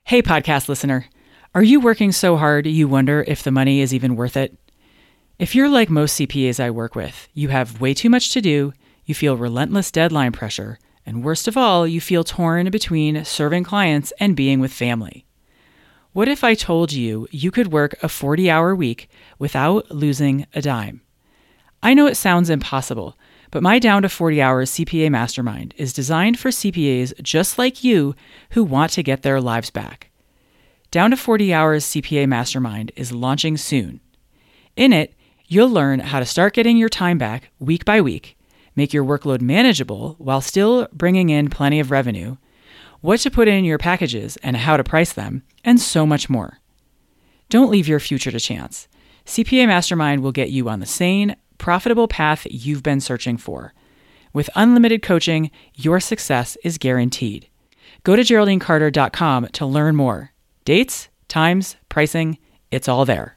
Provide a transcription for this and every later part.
Hey, podcast listener. Are you working so hard you wonder if the money is even worth it? If you're like most CPAs I work with, you have way too much to do, you feel relentless deadline pressure, and worst of all, you feel torn between serving clients and being with family. What if I told you you could work a 40-hour week without losing a dime? I know it sounds impossible, but my Down to 40 Hours CPA Mastermind is designed for CPAs just like you who want to get their lives back. Down to 40 Hours CPA Mastermind is launching soon. In it, you'll learn how to start getting your time back week by week, make your workload manageable while still bringing in plenty of revenue, what to put in your packages and how to price them, and so much more. Don't leave your future to chance. CPA Mastermind will get you on the sane, profitable path you've been searching for. With unlimited coaching, your success is guaranteed. Go to GeraldineCarter.com to learn more. Dates, times, pricing, it's all there.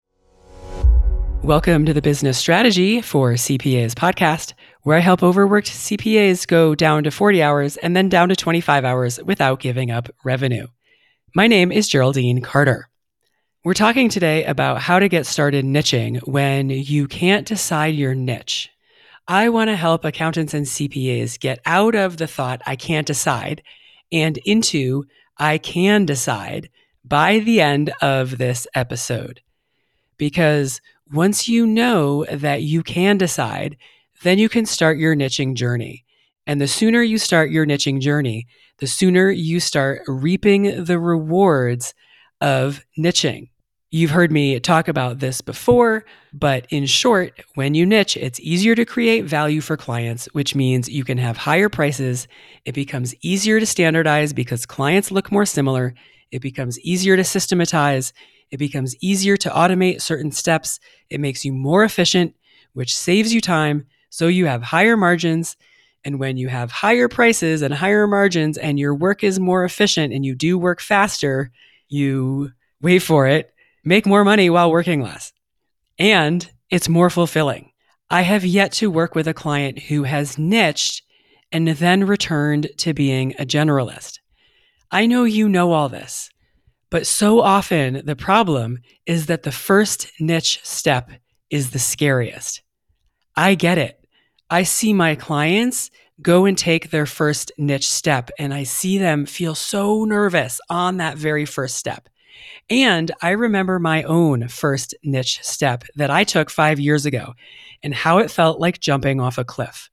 Welcome to the Business Strategy for CPAs podcast, where I help overworked CPAs go down to 40 hours and then down to 25 hours without giving up revenue. My name is Geraldine Carter. We're talking today about how to get started niching when you can't decide your niche. I want to help accountants and CPAs get out of the thought I can't decide and into I can decide by the end of this episode. Because once you know that you can decide, then you can start your niching journey. And the sooner you start your niching journey, the sooner you start reaping the rewards of niching. You've heard me talk about this before, but in short, when you niche, it's easier to create value for clients, which means you can have higher prices. It becomes easier to standardize because clients look more similar. It becomes easier to systematize. It becomes easier to automate certain steps. It makes you more efficient, which saves you time, so you have higher margins. And when you have higher prices and higher margins and your work is more efficient and you do work faster, you, wait for it, make more money while working less. And it's more fulfilling. I have yet to work with a client who has niched and then returned to being a generalist. I know you know all this, but so often the problem is that the first niche step is the scariest. I get it. I see my clients go and take their first niche step, and I see them feel so nervous on that very first step. And I remember my own first niche step that I took 5 years ago and how it felt like jumping off a cliff.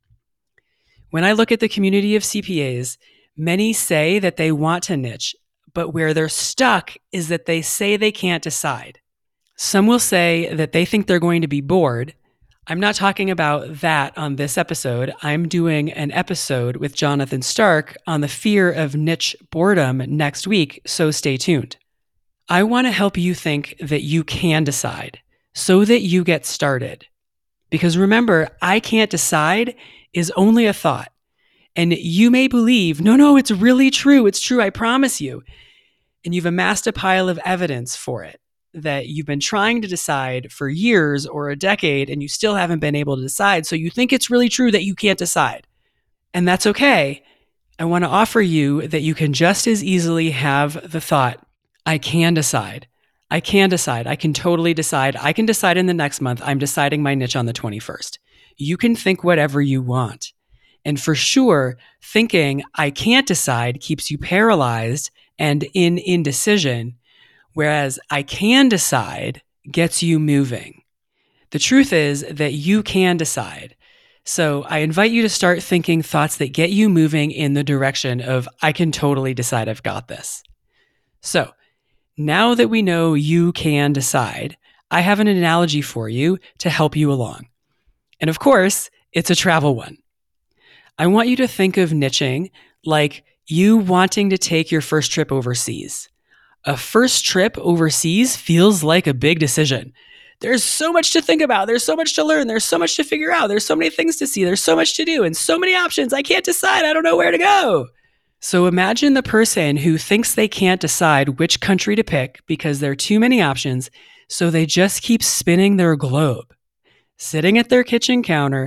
When I look at the community of CPAs, many say that they want to niche, but where they're stuck is that they say they can't decide. Some will say that they think they're going to be bored. I'm not talking about that on this episode. I'm doing an episode with Jonathan Stark on the fear of niche boredom next week, so stay tuned. I want to help you think that you can decide so that you get started. Because remember, I can't decide is only a thought. And you may believe, no, it's really true. It's true, I promise you. And you've amassed a pile of evidence for it that you've been trying to decide for years or a decade and you still haven't been able to decide. So you think it's really true that you can't decide. And that's okay. I want to offer you that you can just as easily have the thought, I can decide. I can decide. I can totally decide. I can decide in the next month. I'm deciding my niche on the 21st. You can think whatever you want. And for sure, thinking I can't decide keeps you paralyzed and in indecision, whereas I can decide gets you moving. The truth is that you can decide. So I invite you to start thinking thoughts that get you moving in the direction of I can totally decide I've got this. So now that we know you can decide, I have an analogy for you to help you along. And of course, it's a travel one. I want you to think of niching like you wanting to take your first trip overseas. A first trip overseas feels like a big decision. There's so much to think about. There's so much to learn. There's so much to figure out. There's so many things to see. There's so much to do and so many options. I can't decide. I don't know where to go. So imagine the person who thinks they can't decide which country to pick because there are too many options, so they just keep spinning their globe, sitting at their kitchen counter,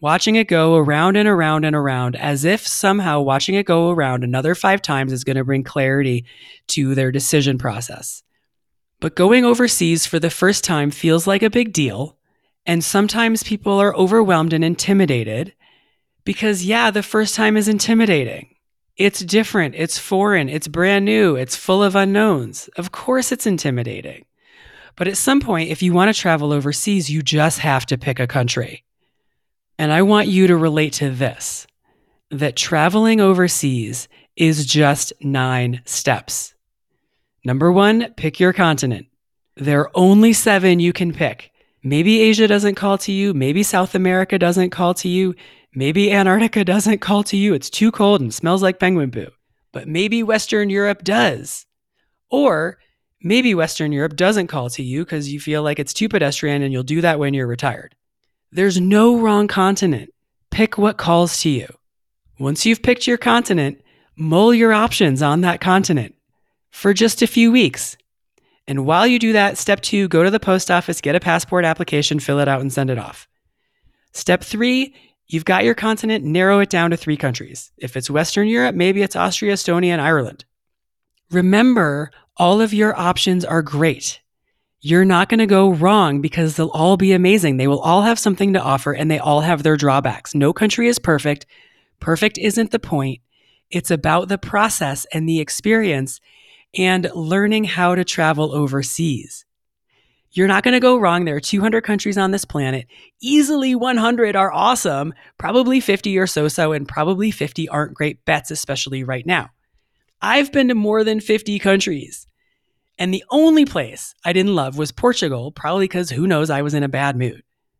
watching it go around and around and around, as if somehow watching it go around another 5 times is going to bring clarity to their decision process. But going overseas for the first time feels like a big deal. And sometimes people are overwhelmed and intimidated because, the first time is intimidating. It's different. It's foreign. It's brand new. It's full of unknowns. Of course, it's intimidating. But at some point, if you want to travel overseas, you just have to pick a country. And I want you to relate to this, that traveling overseas is just 9 steps. Number 1, pick your continent. There are only 7 you can pick. Maybe Asia doesn't call to you. Maybe South America doesn't call to you. Maybe Antarctica doesn't call to you. It's too cold and smells like penguin poo. But maybe Western Europe does. Or maybe Western Europe doesn't call to you because you feel like it's too pedestrian and you'll do that when you're retired. There's no wrong continent. Pick what calls to you. Once you've picked your continent, mull your options on that continent for just a few weeks. And while you do that, step 2, go to the post office, get a passport application, fill it out, and send it off. Step 3, you've got your continent, narrow it down to 3 countries. If it's Western Europe, maybe it's Austria, Estonia, and Ireland. Remember, all of your options are great. You're not going to go wrong because they'll all be amazing. They will all have something to offer and they all have their drawbacks. No country is perfect. Perfect isn't the point. It's about the process and the experience and learning how to travel overseas. You're not going to go wrong. There are 200 countries on this planet. Easily 100 are awesome. Probably 50 are so-so, and probably 50 aren't great bets, especially right now. I've been to more than 50 countries. And the only place I didn't love was Portugal, probably because who knows, I was in a bad mood.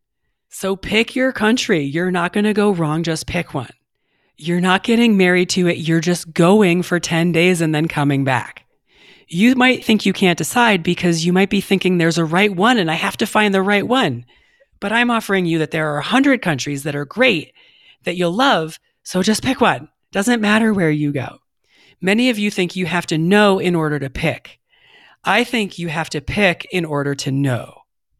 So pick your country. You're not going to go wrong. Just pick one. You're not getting married to it. You're just going for 10 days and then coming back. You might think you can't decide because you might be thinking there's a right one and I have to find the right one. But I'm offering you that there are 100 countries that are great, that you'll love. So just pick one. Doesn't matter where you go. Many of you think you have to know in order to pick. I think you have to pick in order to know.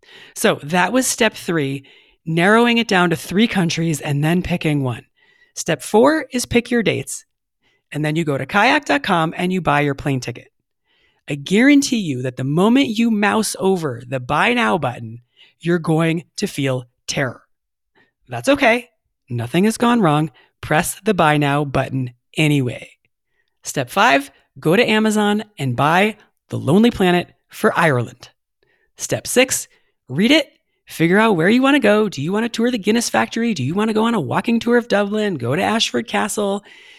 So that was step 3, narrowing it down to 3 countries and then picking one. Step 4 is pick your dates. And then you go to kayak.com and you buy your plane ticket. I guarantee you that the moment you mouse over the buy now button, you're going to feel terror. That's okay. Nothing has gone wrong. Press the buy now button anyway. Step 5, go to Amazon and buy The Lonely Planet for Ireland. Step 6, read it. Figure out where you want to go. Do you want to tour the Guinness factory? Do you want to go on a walking tour of Dublin? Go to Ashford Castle?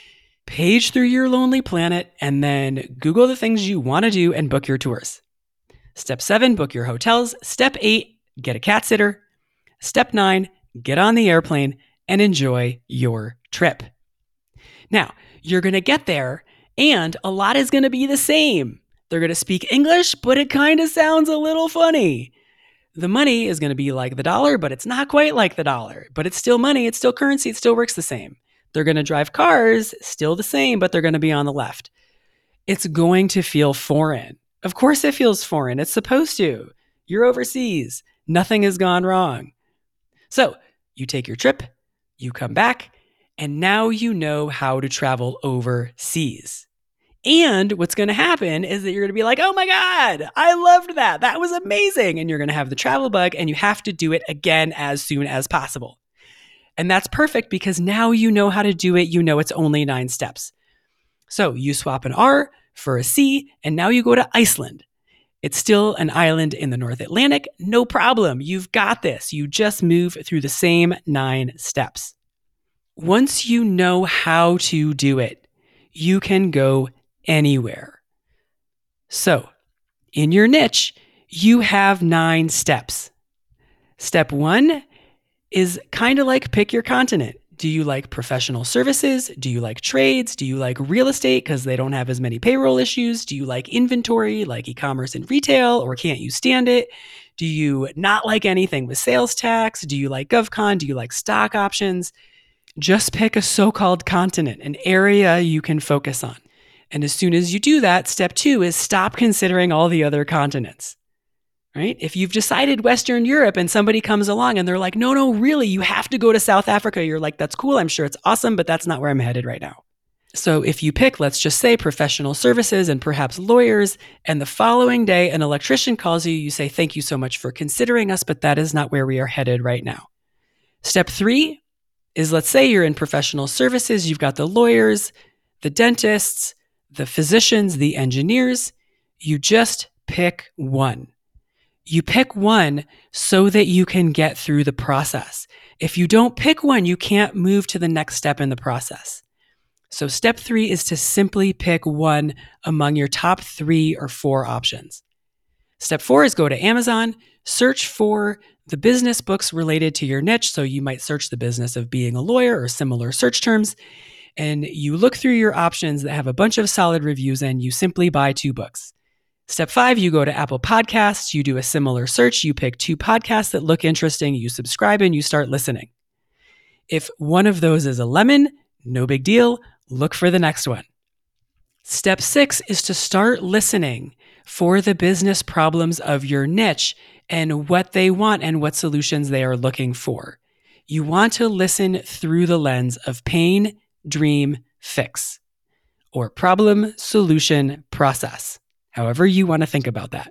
Page through your Lonely Planet and then Google the things you want to do and book your tours. Step 7, book your hotels. Step 8, get a cat sitter. Step 9, get on the airplane and enjoy your trip. Now, you're going to get there and a lot is going to be the same. They're going to speak English, but it kind of sounds a little funny. The money is going to be like the dollar, but it's not quite like the dollar. But it's still money, it's still currency, it still works the same. They're going to drive cars, still the same, but they're going to be on the left. It's going to feel foreign. Of course it feels foreign. It's supposed to. You're overseas. Nothing has gone wrong. So you take your trip, you come back, and now you know how to travel overseas. And what's going to happen is that you're going to be like, oh my God, I loved that. That was amazing. And you're going to have the travel bug and you have to do it again as soon as possible. And that's perfect because now you know how to do it. You know it's only 9 steps. So you swap an R for a C and now you go to Iceland. It's still an island in the North Atlantic. No problem. You've got this. You just move through the same 9 steps. Once you know how to do it, you can go anywhere. So, in your niche, you have 9 steps. Step 1 is kind of like pick your continent. Do you like professional services? Do you like trades? Do you like real estate because they don't have as many payroll issues? Do you like inventory like e-commerce and retail, or can't you stand it? Do you not like anything with sales tax? Do you like GovCon? Do you like stock options? Just pick a so-called continent, an area you can focus on. And as soon as you do that, step 2 is stop considering all the other continents. right? If you've decided Western Europe and somebody comes along and they're like, no, really, you have to go to South Africa. You're like, that's cool. I'm sure it's awesome, but that's not where I'm headed right now. So if you pick, let's just say, professional services and perhaps lawyers, and the following day an electrician calls you, you say, thank you so much for considering us, but that is not where we are headed right now. Step 3 is, let's say you're in professional services, you've got the lawyers, the dentists, the physicians, the engineers. You just pick one. You pick one so that you can get through the process. If you don't pick one, you can't move to the next step in the process. So step 3 is to simply pick one among your top 3 or 4 options. Step 4 is go to Amazon, search for the business books related to your niche. So you might search the business of being a lawyer or similar search terms, and you look through your options that have a bunch of solid reviews and you simply buy 2 books. Step 5, you go to Apple Podcasts, you do a similar search, you pick 2 podcasts that look interesting, you subscribe and you start listening. If one of those is a lemon, no big deal. Look for the next one. Step 6 is to start listening for the business problems of your niche and what they want and what solutions they are looking for. You want to listen through the lens of pain, dream, fix, or problem, solution, process, however you want to think about that.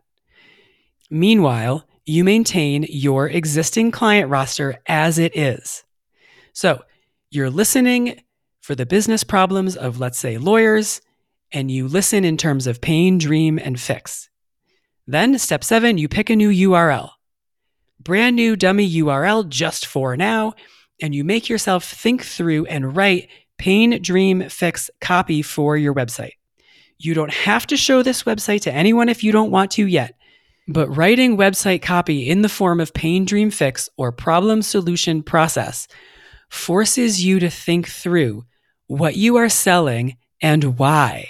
Meanwhile, you maintain your existing client roster as it is. So you're listening for the business problems of, let's say, lawyers, and you listen in terms of pain, dream, and fix. Then step 7, you pick a new URL. Brand new dummy URL just for now, and you make yourself think through and write pain, dream, fix copy for your website. You don't have to show this website to anyone if you don't want to yet, but writing website copy in the form of pain, dream, fix, or problem, solution, process forces you to think through what you are selling and why.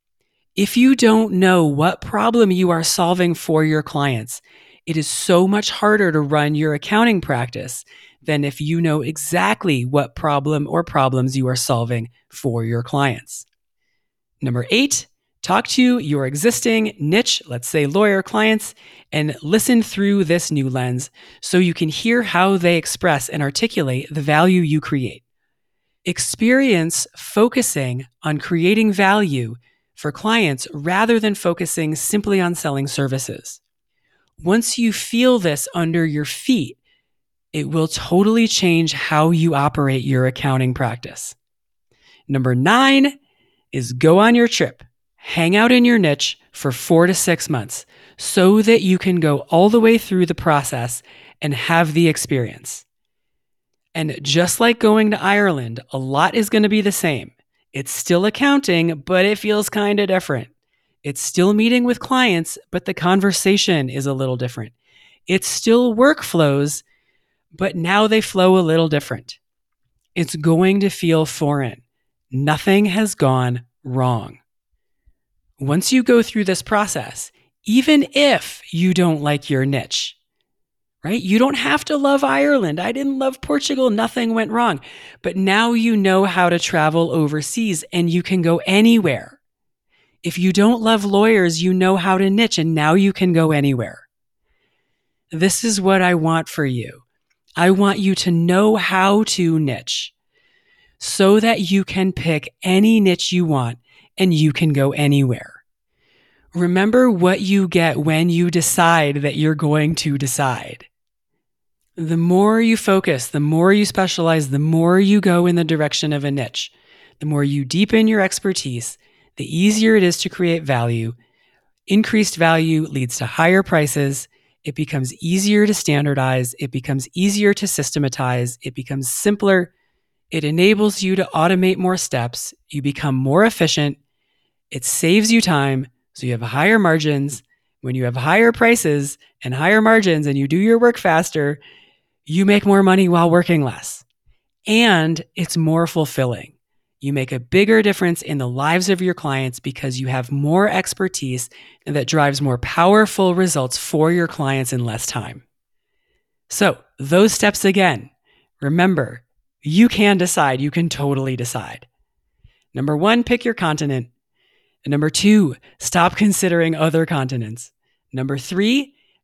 If you don't know what problem you are solving for your clients, it is so much harder to run your accounting practice than if you know exactly what problem or problems you are solving for your clients. Number 8, talk to your existing niche, let's say lawyer clients, and listen through this new lens so you can hear how they express and articulate the value you create. Experience focusing on creating value for clients rather than focusing simply on selling services. Once you feel this under your feet, it will totally change how you operate your accounting practice. Number 9 is go on your trip. Hang out in your niche for 4 to 6 months so that you can go all the way through the process and have the experience. And just like going to Ireland, a lot is going to be the same. It's still accounting, but it feels kind of different. It's still meeting with clients, but the conversation is a little different. It's still workflows, but now they flow a little different. It's going to feel foreign. Nothing has gone wrong. Once you go through this process, even if you don't like your niche, right? You don't have to love Ireland. I didn't love Portugal. Nothing went wrong. But now you know how to travel overseas and you can go anywhere. If you don't love lawyers, you know how to niche and now you can go anywhere. This is what I want for you. I want you to know how to niche so that you can pick any niche you want and you can go anywhere. Remember what you get when you decide that you're going to decide. The more you focus, the more you specialize, the more you go in the direction of a niche, the more you deepen your expertise, the easier it is to create value. Increased value leads to higher prices. It becomes easier to standardize. It becomes easier to systematize. It becomes simpler. It enables you to automate more steps. You become more efficient. It saves you time, so you have higher margins. When you have higher prices and higher margins and you do your work faster, you make more money while working less. And it's more fulfilling. You make a bigger difference in the lives of your clients because you have more expertise and that drives more powerful results for your clients in less time. So those steps again, remember, you can decide. You can totally decide. Number 1, pick your continent. Number 2, stop considering other continents. Number 3,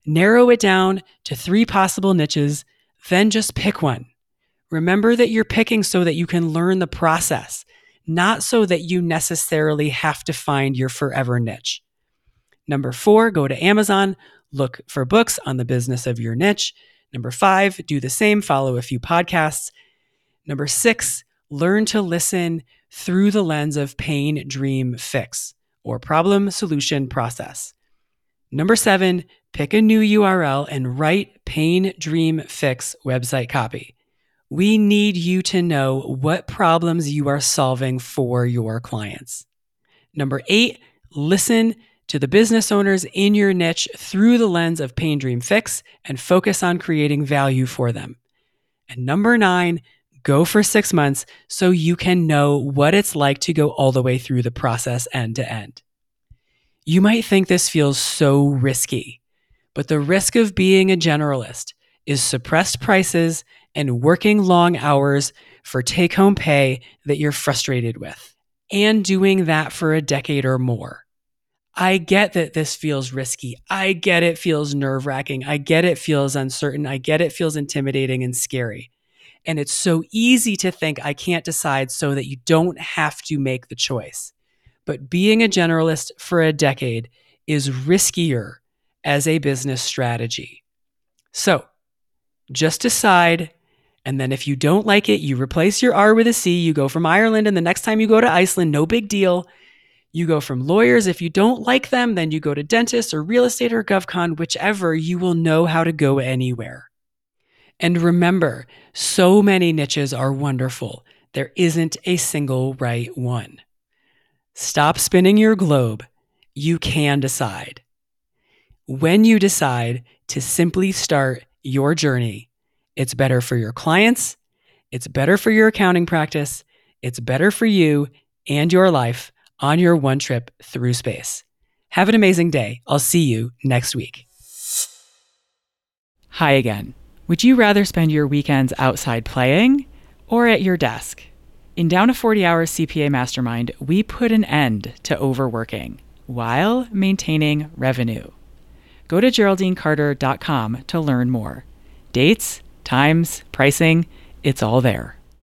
Narrow it down to 3 possible niches, then just pick one. Remember that you're picking so that you can learn the process, not so that you necessarily have to find your forever niche. Number 4, go to Amazon, look for books on the business of your niche. Number 5, do the same, follow a few podcasts. Number 6, learn to listen through the lens of pain, dream, fix, or problem, solution, process. Number 7, pick a new URL and write pain, dream, fix website copy. We need you to know what problems you are solving for your clients. Number 8, listen to the business owners in your niche through the lens of pain, dream, fix, and focus on creating value for them. And number 9, go for 6 months so you can know what it's like to go all the way through the process end to end. You might think this feels so risky, but the risk of being a generalist is suppressed prices and working long hours for take-home pay that you're frustrated with, and doing that for a decade or more. I get that this feels risky. I get it feels nerve-wracking. I get it feels uncertain. I get it feels intimidating and scary. And it's so easy to think I can't decide so that you don't have to make the choice. But being a generalist for a decade is riskier as a business strategy. So just decide, and then if you don't like it, you replace your R with a C. You go from Ireland, and the next time you go to Iceland, no big deal. You go from lawyers. If you don't like them, then you go to dentists or real estate or GovCon, whichever. You will know how to go anywhere. And remember, so many niches are wonderful. There isn't a single right one. Stop spinning your globe. You can decide. When you decide to simply start your journey, it's better for your clients, it's better for your accounting practice, it's better for you and your life on your one trip through space. Have an amazing day. I'll see you next week. Hi again. Would you rather spend your weekends outside playing or at your desk? In Down to 40 Hours CPA Mastermind, we put an end to overworking while maintaining revenue. Go to GeraldineCarter.com to learn more. Dates, times, pricing, it's all there.